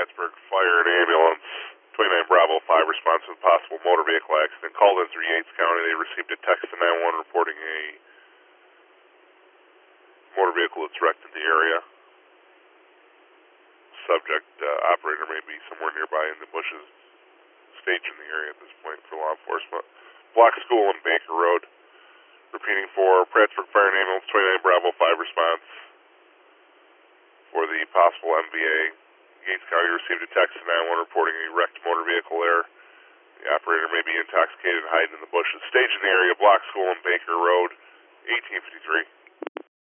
Plattsburgh Fire and Ambulance, 29 Bravo 5, response to a possible motor vehicle accident. Called in through Yates County. They received a text to 911 reporting a motor vehicle that's wrecked in the area. Subject operator may be somewhere nearby in the bushes, staged in the area at this point for law enforcement. Block School and Baker Road. Repeating for Plattsburgh Fire and Ambulance, 29 Bravo 5 response for the possible MVA. Yates County received a text to 911 reporting a wrecked motor vehicle there. The operator may be intoxicated and hiding in the bushes. Staged in the area, Block School and Baker Road, 1853.